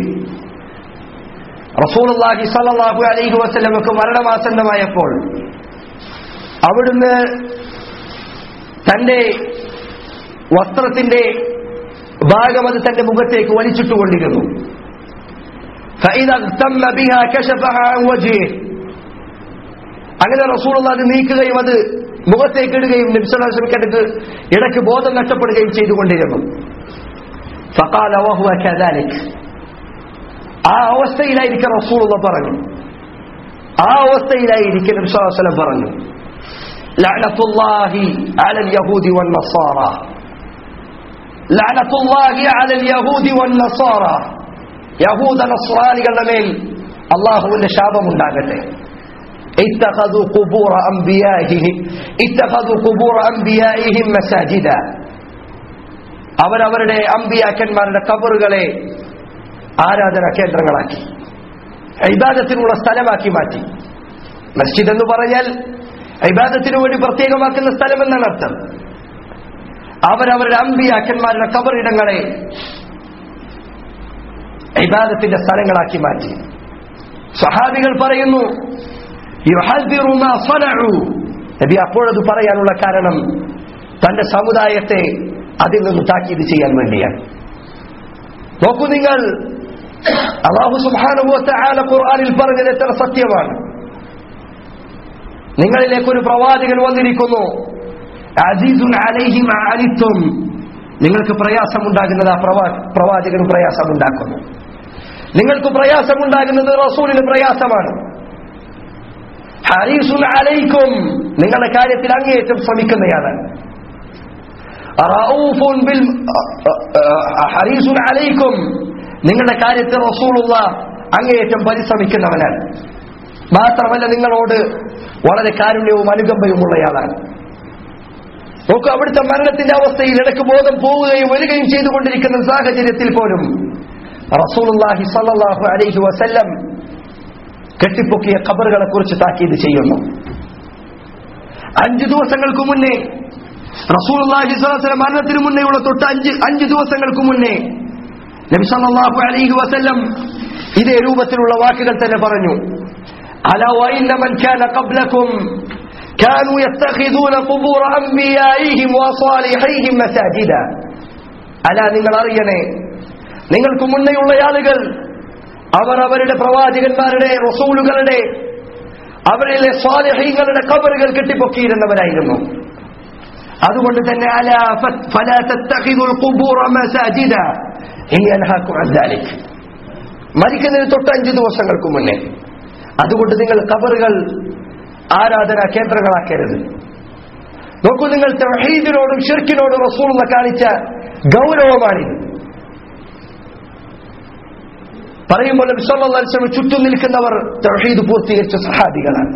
Speaker 1: رسول الله صلى الله عليه وسلم മരണമാസന്നമായപ്പോൾ അവിടുന്ന് തന്റെ വസ്ത്രത്തിന്റെ ഭാഗം അത് തന്റെ മുഖത്തേക്ക് വലിച്ചിട്ടുകൊണ്ടിരുന്നു. فإذا اغتم بها كشفها عن وجهه. അങ്ങനെ റസൂലുള്ളാഹി അത് നീക്കുകയും അത് മുഖത്തേക്ക് ഇടുകയും നബി സല്ലല്ലാഹു അലൈഹി വസല്ലം ഇടയ്ക്ക് ബോധം നഷ്ടപ്പെടുകയും ചെയ്തുകൊണ്ടിരുന്നു. ഫഖാല വഹുവ കദാലിക്, ആ അവസ്ഥയിലായിരിക്കും റസൂലുള്ളാഹി പറഞ്ഞു, ആ അവസ്ഥയിലായിരിക്കും നബി സല്ലല്ലാഹു അലൈഹി വസല്ലം പറഞ്ഞു, ലഅനത്തുല്ലാഹി അലൽ യഹൂദി വൻ നസാറ, ലഅനത്തുല്ലാഹി അലൽ യഹൂദി വൻ നസാറ, യഹൂദ നസ്രാനികളുടെ മേൽ അല്ലാഹുവിന്റെ ശാപം ഉണ്ടാകട്ടെ. ഇത്തഖദു ഖുബൂറ അംബിയാഇഹിം മസാജിദ, അവരവരുടെ അമ്പിയാക്കന്മാരുടെ ഖബറുകളെ ആരാധനാ കേന്ദ്രങ്ങളാക്കി, ഇബാദത്തിനുള്ള സ്ഥലമാക്കി മാറ്റി. മസ്ജിദ് എന്ന് പറഞ്ഞാൽ ഇബാദത്തിനു വേണ്ടി പ്രത്യേകമാക്കുന്ന സ്ഥലം എന്നാണ് അർത്ഥം. അവരവരുടെ അമ്പിയാക്കന്മാരുടെ ഖബറിടങ്ങളെ ഇബാദത്തിന്റെ സ്ഥലങ്ങളാക്കി മാറ്റി. സ്വഹാബികൾ പറയുന്നു, യുഹദ്ദിറു മാ സനഉ, നബി അപ്പോഴത് പറയാനുള്ള കാരണം തന്റെ സമുദായത്തെ അതിൽ നിന്ന് താക്കീത് ചെയ്യാൻ വേണ്ടിയാണ്. നോക്കൂ നിങ്ങൾ, അല്ലാഹു സുബ്ഹാനഹു വ തആല ഖുർആനിൽ പറഞ്ഞത് എത്ര സത്യമാണ്. നിങ്ങളിലേക്ക് ഒരു പ്രവാചകൻ വന്നിരിക്കുന്നു, അസീസുൻ അലൈഹി മാ അനിത്തും, നിങ്ങൾക്ക് പ്രയാസമുണ്ടാകുന്നത് ആ പ്രവാചകന് പ്രയാസമുണ്ടാക്കുന്നു. നിങ്ങൾക്ക് പ്രയാസമുണ്ടാകുന്നത് റസൂലിന് പ്രയാസമാണ്. ഹരീസുൻ അലൈക്കും, നിങ്ങളുടെ കാര്യത്തിൽ അങ്ങേയറ്റം ശ്രമിക്കുന്നയാളാണ്. റഊഫുൻ ബിൽ ഹരീസുൻ അലൈക്കും, നിങ്ങളുടെ കാര്യത്തിൽ റസൂലുള്ളാഹി അങ്ങേയറ്റം പരിശ്രമിക്കുന്നവനാണ്. മാത്രമല്ല നിങ്ങളോട് വളരെ കാരുണ്യവും അനുകമ്പയുമുള്ളയാളാണ്. നോക്കൂ, അവിടുത്തെ മരണത്തിന്റെ അവസ്ഥയിൽ ഇടയ്ക്ക് ബോധം പോവുകയും വരികയും ചെയ്തുകൊണ്ടിരിക്കുന്ന സാഹചര്യത്തിൽ പോലും റസൂലുള്ളാഹി സ്വല്ലല്ലാഹു അലൈഹി വസല്ലം കെട്ടിപ്പൊക്കിയ ഖബറുകളെ കുറിച്ച് താക്കീത് ചെയ്യുന്നു. 5 ദിവസങ്ങൾക്ക് മുന്നേ റസൂലുള്ളാഹി സ്വല്ലല്ലാഹു അലൈഹി വസല്ലം മരണത്തിന് മുന്നേയുള്ള തൊട്ട് 5 ദിവസങ്ങൾക്ക് മുന്നേ നബി സല്ലല്ലാഹു അലൈഹി വസല്ലം ഇതേ രൂപത്തിലുള്ള വാക്കുകൾ തന്നെ പറഞ്ഞു. അലാ വഇന്ന മൻ കാന ഖബ്ലകും കാനൂ യത്തഖിദൂന ഖുബൂറ അംബിയാഇഹിം വസാലിഹീഹിം മസാജിദ. അലാ, നിങ്ങൾ അറിയണേ, നിങ്ങൾക്ക് മുന്നേയുള്ള ആളുകൾ അവർ അവരുടെ പ്രവാചകന്മാരുടെ റസൂലുകളുടെ അവരിലെ സ്വാലിഹീങ്ങളുടെ ഖബറുകൾ കെട്ടിപ്പൊക്കിയിരുന്നവരായിരുന്നു. അതുകൊണ്ട് തന്നെ അലാ ഫലാ തത്തഖിദുൽ ഖുബൂറ മസാജിദ ഇൻ യൻഹാകും അൻ ദാലിക്, മരിക്കുന്നതിന് തൊട്ട് 5 ദിവസങ്ങൾക്ക് മുന്നേ. അതുകൊണ്ട് നിങ്ങൾ ഖബറുകൾ ആരാധനാ കേന്ദ്രങ്ങളാക്കരുത്. നോക്കൂ നിങ്ങൾ, തൗഹീദിനോടും ശിർക്കിനോടും റസൂലുള്ളാഹി കാണിച്ച ഗൗരവമാണിത്. പറയുമ്പോൾ നബി സല്ലല്ലാഹു അലൈഹി വസല്ലം ചുറ്റും നിൽക്കുന്നവർ തൗഹീദ് പൂർത്തീകരിച്ച സഹാബികളാണ്.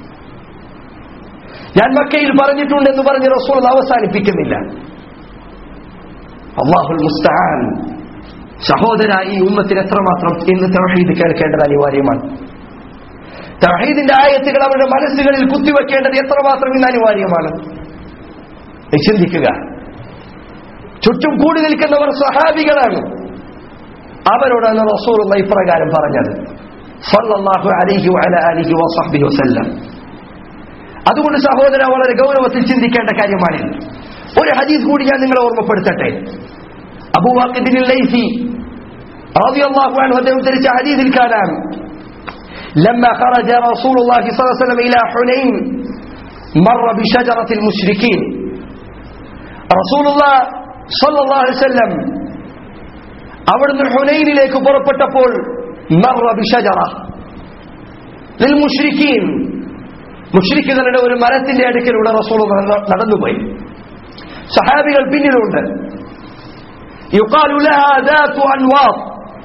Speaker 1: ഞാൻ മക്കയിൽ പറഞ്ഞിട്ടുണ്ട് എന്ന് പറഞ്ഞ് റസൂൽ അവസാനിപ്പിക്കുന്നില്ല. അല്ലാഹുൽ മുസ്തആൻ. സഹോദര, ഈ ഉമ്മത്തിന് എത്രമാത്രം ഇന്ന് തൗഹീദ് കേൾക്കേണ്ടത് അനിവാര്യമാണ്. തൗഹീദിന്റെ ആയത്തുകൾ അവരുടെ മനസ്സുകളിൽ കുത്തിവെക്കേണ്ടത് എത്രമാത്രം ഇന്ന് അനിവാര്യമാണ്. ചിന്തിക്കുക. ചുറ്റും കൂടി നിൽക്കുന്നവർ സ്വഹാബികളാണ്. അവരോടാണ് റസൂലുള്ളാഹി ഇപ്രകാരം പറഞ്ഞത്, സല്ലല്ലാഹു അലൈഹി വഅലാ ആലിഹി വസഹ്ബിഹി വസല്ലം. അതുകൊണ്ട് സഹോദര, വളരെ ഗൗരവത്തിൽ ചിന്തിക്കേണ്ട കാര്യമാണിത്. ഒരു ഹദീസ് കൂടി ഞാൻ നിങ്ങളെ ഓർമ്മപ്പെടുത്തട്ടെ. അബൂ വാഖിദ് അൽ-ലൈസി റളിയല്ലാഹു അൻഹു അദ്ദേഹം ധരിച്ച ഹദീസിൽ കാണാം, لما خرج رسول الله صلى الله عليه وسلم إلى حنين مر بشجرة المشركين. رسول الله صلى الله عليه وسلم അവിടുന്ന് ഹുനൈനിലേക്ക് പുറപ്പെട്ടപ്പോൾ മറ ബിശജറ ലിൽ മുശ്രിക്കീൻ, മുശ്രിക്കുകളുടെ ഒരു മരത്തിന്റെ അടുക്കലൂടെ റസൂൽ നടന്നുപോയി. സഹാബികൾ പിന്നിലുണ്ട്. യുഖാലു ലഹാ ദാതു അൻവാത്ത്,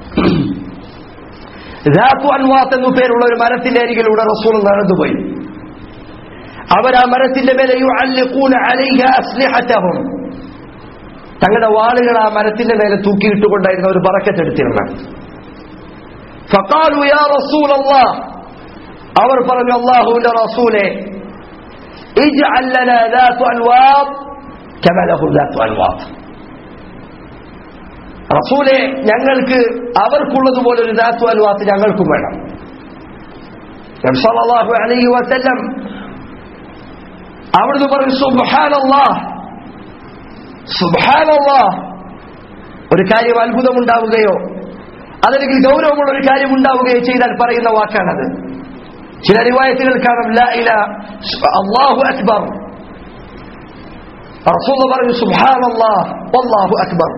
Speaker 1: ദാതു അൻവാത്ത് എന്നു പേരുള്ള ഒരു മരത്തിന്റെ അരികിലൂടെ റസൂൽ നടന്നുപോയി. അവർ ആ മരത്തിന്റെ മേലെ യുഅല്ലിഖൂന അലൈഹ അസ്ലിഹതഹും, തങ്ങളുടെ വാളുകൾ ആ മരത്തിന്റെ മേലെ തൂക്കിയിട്ടുകൊണ്ടായിരുന്നു ഒരു ബറക്കത്തെടുത്തിരുന്നത്. ഫഖാലു യാ റസൂലല്ലാഹ്, അവർ പറഞ്ഞു, അല്ലാഹുവിന്റെ റസൂലേ, ഇജ്അൽ ലനാ ദാതു അൻവാത്ത് കമാ ലഹു ദാതു അൻവാത്ത്. റസൂലേ, ഞങ്ങൾക്ക് അവർക്കുള്ളതുപോലെ ഒരു ദാതു അൻവാത്ത് ഞങ്ങൾക്കും വേണം. നബി സല്ലല്ലാഹു അലൈഹി വസല്ലം അവിടുന്ന് പറഞ്ഞു, സുബ്ഹാനല്ലാഹ് സുബ്ഹാനല്ലാഹ്. ഒരു കാര്യം അത്ഭുതമുണ്ടാവുകയോ അതല്ലെങ്കിൽ ഗൗരവമുള്ള ഒരു കാര്യം ഉണ്ടാവുകയോ ചെയ്താൽ പറയുന്ന വാക്കാണത്. ചില റിവായത്തുകൾ കാണാം, ലാ ഇലാഹ അല്ലാഹു അക്ബർ, റസൂൽ പറഞ്ഞു സുബ്ഹാനല്ലാഹ് വല്ലാഹു അക്ബർ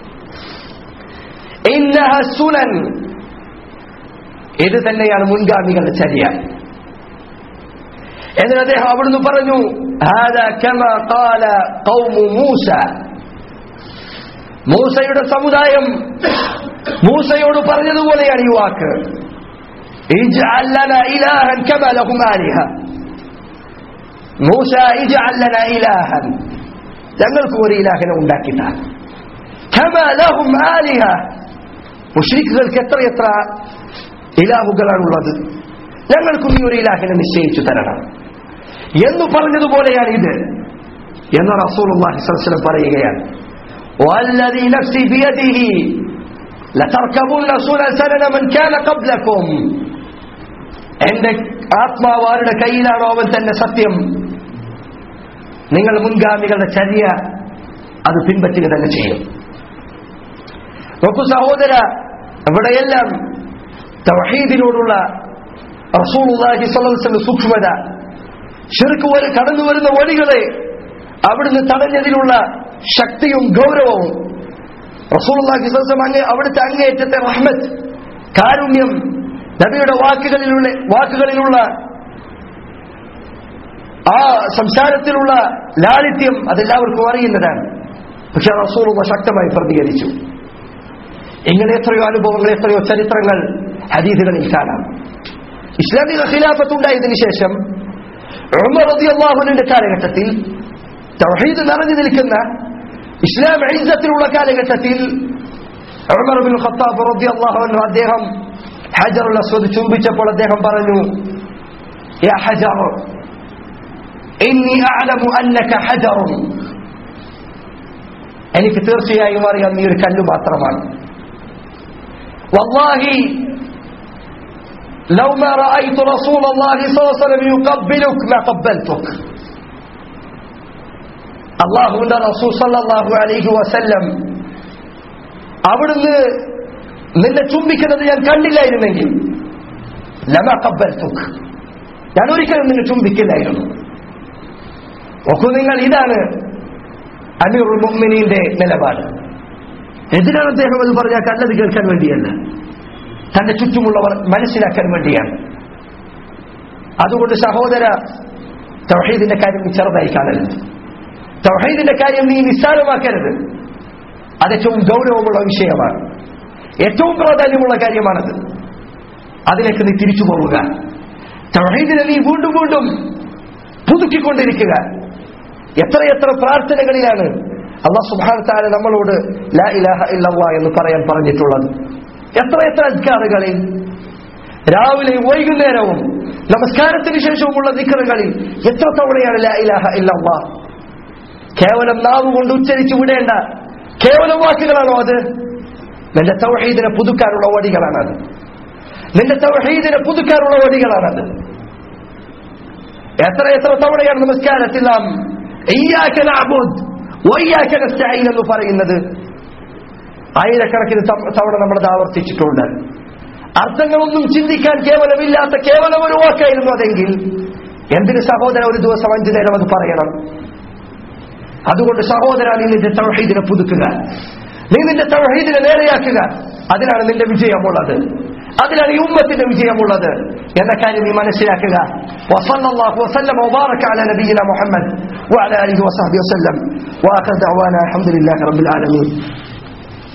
Speaker 1: ഇന്നഹ സുനൻ. ഇത് തന്നെയാണ് മുൻഗാമികളുടെ ചര്യ. എന്നിട്ട് അദ്ദേഹം അവിടുന്ന് പറഞ്ഞു ഹാദാ കമാ ഖാല ഖൗമു മൂസ. മൂസയുടെ സമുദായം മൂസയോട് പറഞ്ഞതുപോലെയാണ് ഈ വാക്ക്. ഇജ്അൽ ലനാ ഇലാഹൻ കമാ ലഹും ആലിഹ. മൂസ ഇജ്അൽ ലനാ ഇലാഹൻ, ഞങ്ങൾക്ക് ഒരു ഇലാഹിനെ ഉണ്ടാക്കിത്താ. കമാ ലഹും ആലിഹ, മുശ്രിക്കുകൾക്ക് എത്രയെത്ര ഇലാഹുകളാണുള്ളത്, ഞങ്ങൾക്കും ഈ ഒരു ഇലാഹിനെ നിശ്ചയിച്ചു തരണം എന്ന് പറഞ്ഞതുപോലെയാണ് ഇത് എന്ന് റസൂലുള്ളാഹി സ്വല്ലല്ലാഹു അലൈഹി വസല്ലം പറയുകയാണ്. വല്ലദീ നഫ്സി ബിയദിഹി ലതർകബുന്ന സുനന മൻ കാന ഖബ്ലകും. എന്റെ ആത്മാവ് ആരുടെ കയ്യിലാണോ അവൻ തന്നെ സത്യം. നിങ്ങൾ മുൻഗാമികളുടെ ചര്യ അത് പിൻപറ്റുക തന്നെ ചെയ്യും. നോക്കൂ സഹോദര, ഇവിടെയെല്ലാം തൗഹീദിനോടുള്ള റസൂലുള്ളാഹി സ്വല്ലല്ലാഹു അലൈഹി വസല്ലം സൂക്ഷ്മത, ശിർക്ക് വരെ കടന്നു വരുന്ന വഴികളെ അവിടുന്ന് തടഞ്ഞതിലുള്ള ശക്തിയും ഗൗരവവും, റസൂലുള്ളാഹി സ്വല്ലല്ലാഹു അലൈഹി വസല്ലം അവിടുത്തെ അങ്ങേയറ്റത്തെ റഹ്മത്ത്, കാരുണ്യം, നബിയുടെ വാക്കുകളിലുള്ള ആ സംസാരത്തിലുള്ള ലാളിത്യം അതെല്ലാവർക്കും അറിയുന്നതാണ്. പക്ഷെ റസൂലുള്ളാഹി ശക്തമായി പ്രതികരിച്ചു. ഇങ്ങനെ എത്രയോ അനുഭവങ്ങൾ, എത്രയോ ചരിത്രങ്ങൾ ഹദീസുകളിൽ കാണാം. ഇസ്ലാമിക ഖിലാഫത്ത് ഉണ്ടായതിനു ശേഷം ഉമർ റളിയല്ലാഹു അൻഹുവിന്റെ കാലഘട്ടത്തിൽ, തൗഹീദ് നിറഞ്ഞു നിൽക്കുന്ന ഇസ്ലാം ഇസ്സത്തിലുള്ള കാലഘട്ടത്തിൽ ഉമർ ഇബ്നുൽ ഖത്താബ് റളിയല്ലാഹു അൻഹു അദ്ദേഹം ഹജറുൽ അസ്വദ് ചുംബിച്ചപ്പോൾ അദ്ദേഹം പറഞ്ഞു, യാ ഹജർ ഇന്നി അഅലമു അന്നക ഹജറുൻ. എനിക്ക് തീർച്ചയായും അറിയാം നീ ഒരു കല്ല് മാത്രമാണ്. വല്ലാഹി ലൗ മാ റഅയ്തു റസൂലല്ലാഹി സ്വല്ലല്ലാഹു അലൈഹി വസല്ലം യുഖബ്ബിലുക മാ ഖബ്ബൽതുക. അല്ലാഹുവിന്റെ റസൂൽ സ്വല്ലല്ലാഹു അലൈഹി വസല്ലം അവിടുന്ന് നിന്നെ ചുംബിക്കുന്നത് ഞാൻ കണ്ടില്ലായിരുന്നെങ്കിൽ ലമാ ഖബ്ബൽതുക, ഞാൻ ഒരിക്കലും നിന്നെ ചുംബിക്കില്ലായിരുന്നു. നോക്കൂ നിങ്ങൾ, ഇതാണ് അമീറുൽ മുഅ്മിനീന്റെ നിലപാട്. എന്തിനാണ് അദ്ദേഹം അത് പറഞ്ഞാൽ? കല്ലത് കേൾക്കാൻ വേണ്ടിയല്ല, തന്റെ ചുറ്റുമുള്ളവർ മനസ്സിലാക്കാൻ വേണ്ടിയാണ്. അതുകൊണ്ട് സഹോദര, തൗഹീദിന്റെ കാര്യം നീ ചെറുതായി കാണരുത്. തൗഹീദിന്റെ കാര്യം നീ നിസ്സാരമാക്കരുത്. അത് ഏറ്റവും ഗൗരവമുള്ള വിഷയമാണ്, ഏറ്റവും പ്രാധാന്യമുള്ള കാര്യമാണത്. അതിലേക്ക് നീ തിരിച്ചു പോവുക. തൗഹീദിനെ നീ വീണ്ടും വീണ്ടും പുതുക്കിക്കൊണ്ടിരിക്കുക. എത്രയെത്ര പ്രാർത്ഥനകളിലാണ് അല്ലാഹു സുബ്ഹാനഹു വ തആല നമ്മളോട് ലാ ഇലാഹ ഇല്ലല്ലാഹ് എന്ന് പറയാൻ പറഞ്ഞിട്ടുള്ളത്. എത്രയെത്ര അദ്കാറുകളിൽ, രാവിലെയും വൈകുന്നേരവും നമസ്കാരത്തിന് ശേഷവുമുള്ള ദിക്റുകളിൽ എത്ര തവണയാണ് ലാ ഇലാഹ ഇല്ലല്ലാഹ്. കേവലം നാവ് കൊണ്ട് ഉച്ചരിച്ചു വിടേണ്ട കേവലം വാക്കുകളാണോ അത്? നിന്റെ തൗഹീദിനെ പുതുക്കാനുള്ള വഴികളാണത്. നിന്റെ തൗഹീദിനെ പുതുക്കാനുള്ള വഴികളാണത്. എത്ര തവണയാണ് നമസ്കാരത്തിൽ നാം ഇയ്യാക നഅ്ബുദ് വഇയ്യാക നസ്തഈൻ എന്ന് പറയുന്നത്? ആയിരക്കണക്കിന് തവണ നമ്മളത് ആവർത്തിച്ചിട്ടുണ്ട്. അർത്ഥങ്ങളൊന്നും ചിന്തിക്കാൻ കേവലമില്ലാത്ത കേവലം ഒരു വാക്കായിരുന്നു അതെങ്കിൽ എന്തിന് സഹോദര ഒരു ദിവസം 5 നേരം അത് പറയണം? അതുകൊണ്ട് സഹോദര, നീ നിന്റെ തൗഹീദിനെ പുതുക്കുക, നീ നിന്റെ തൗഹീദിനെ നേരെയാക്കുക. അതിനാണ് നിന്റെ വിജയമുള്ളത്, അതിനാണ് ഈ ഉമ്മത്തിന്റെ വിജയമുള്ളത് എന്ന കാര്യം നീ മനസ്സിലാക്കുക. വസല്ലല്ലാഹു വസല്ലമ വബാറക അലാ നബിയിന മുഹമ്മദ് വഅലാ ആലിഹി വസഹ്ബിഹി വസല്ലം. വആഖിറു ദഅവാനാ അൽഹംദുലില്ലാഹി റബ്ബിൽ ആലമീൻ.